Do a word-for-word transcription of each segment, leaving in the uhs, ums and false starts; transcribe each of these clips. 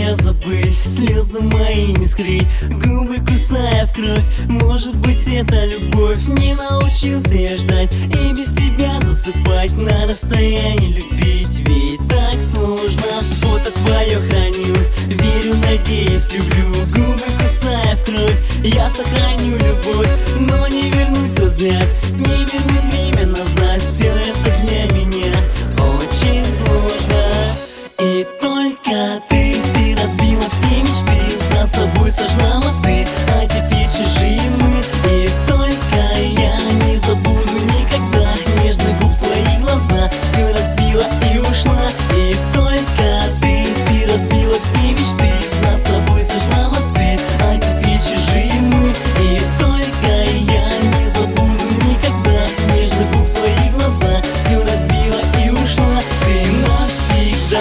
тебя забыть, слезы мои не скрыть, губы кусая в кровь. Может быть, это любовь. Не научился я ждать и без тебя засыпать, на расстоянии любить, ведь так сложно. Фото твое храню, верю, надеюсь, люблю, губы кусая в кровь. Я сохраню любовь, но не вернуть тот взгляд, не вернуть время назад. Все это для меня очень сложно. И только ты, ты разбила все мечты, за собой сожгла мосты, а теперь чужие мы. И только я не забуду никогда нежных губ твои глаза. Все разбила и ушла. И только ты, ты разбила все мечты, за собой сожгла мосты, а теперь чужие мы. И только я не забуду никогда нежных губ твои глаза. Все разбила и ушла. Ты навсегда.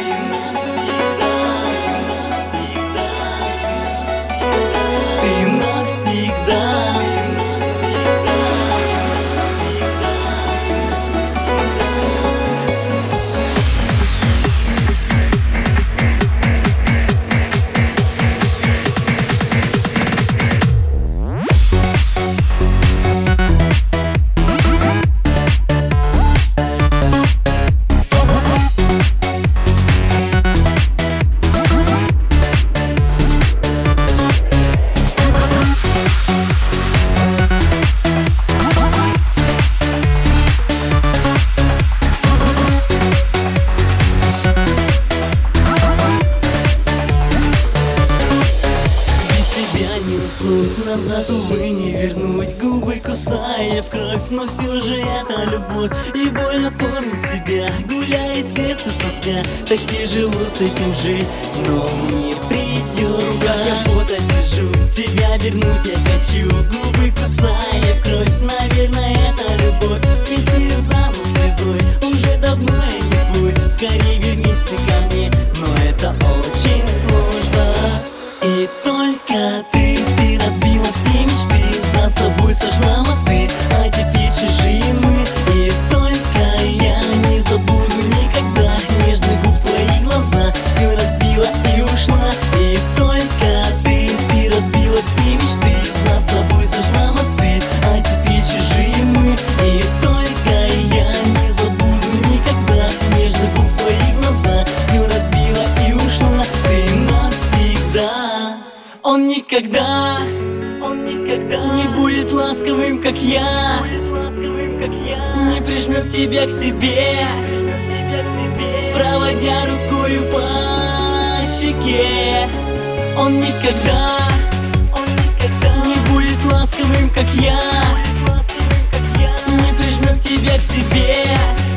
Назад, увы, не вернуть, губы кусая в кровь, но все же это любовь. И больно помнить тебя, гуляет сердце тоска, так тяжело с этим жить, но мне придется. Я фото держу, тебя вернуть я хочу, губы кусая в кровь, наверное, это любовь. И слеза за слезой, уже давно я не путь, скорее вернись ты ко мне, но это очень сложно. И только ты, ты разбила все мечты, за собой сожгла мосты, а теперь чужие мы. И только я не забуду никогда нежных губ твои глаза. Все разбила и ушла. И только ты, ты разбила все мечты, за собой сожгла мосты, а теперь чужие мы. И только я не забуду никогда нежных губ твои глаза. Все разбила и ушла. Ты навсегда. Он никогда, Он никогда не будет ласковым, как я, не прижмет тебя к себе, проводя рукою по щеке. Он никогда, Он никогда не будет ласковым, как я, не прижмет тебя к себе,